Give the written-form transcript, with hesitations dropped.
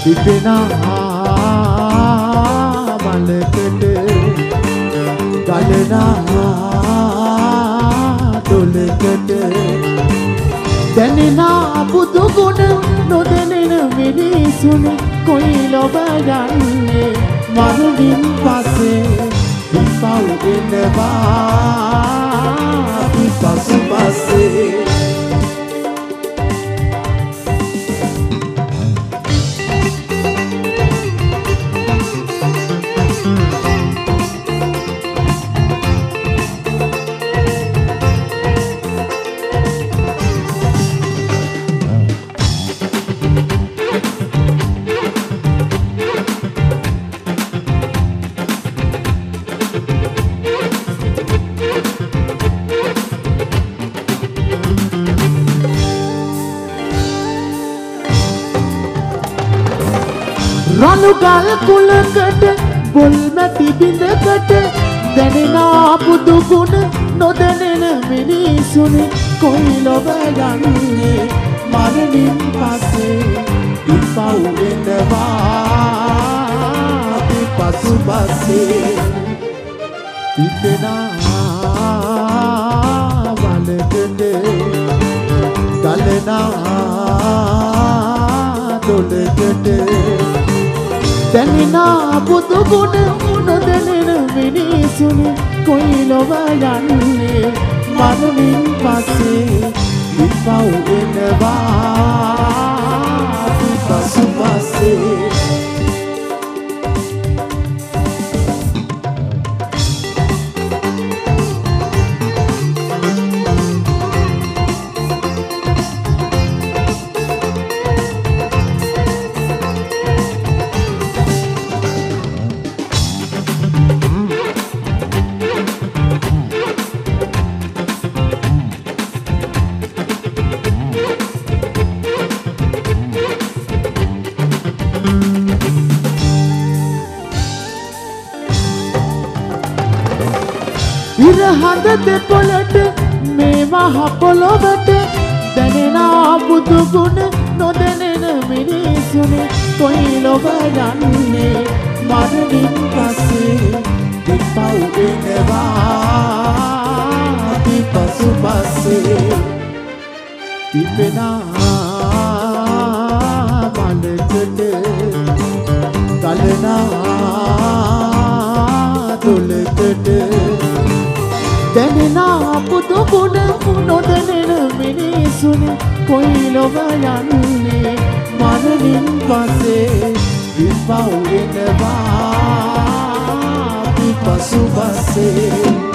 තිබෙනා මලකට ගලනා දොලකට දැනෙනා බුදු ගුණ නොදැනෙන මිනිසුන් කොයි ලොබ යන්නේ මරුණින් පස්සේ විපව් එනවා විපසු පස්සේ රණුගල් කුලකට බොල් මැටි බිඳකට දැනෙනා බුදු ගුණ නොදැනෙන මිනිසුන් කොයි ලොව යන්නේ මරණින් පස්සේ විපව් වෙනවා විපසු පස්සේ තිබෙනා වලකට ගලනා දොලකට දැනෙනා බුදු ගුණ නොදැනෙන මිනිසුන් කොයි ලොව යන්නේ මරණින් පස්සේ විපව් වෙනවා විපසු පස්සේ ඉරහඳ දෙපොළට මේ මහ පොළොවට දැනෙනා බුදු ගුණ නොදැනෙන මිනිසුන් කොයි ලොව යන්නේ මරණින් පස්සේ විපව් වෙනවා විපසු පස්සේ තිබෙනා මලකට ගලනා දොලකට දැනෙනා බුදු ගුණ නොදැනෙන මිනිසුන් කොයි ලොව යන්නේ මරණින් පස්සේ විපව් වෙනවා විපසු පස්සේ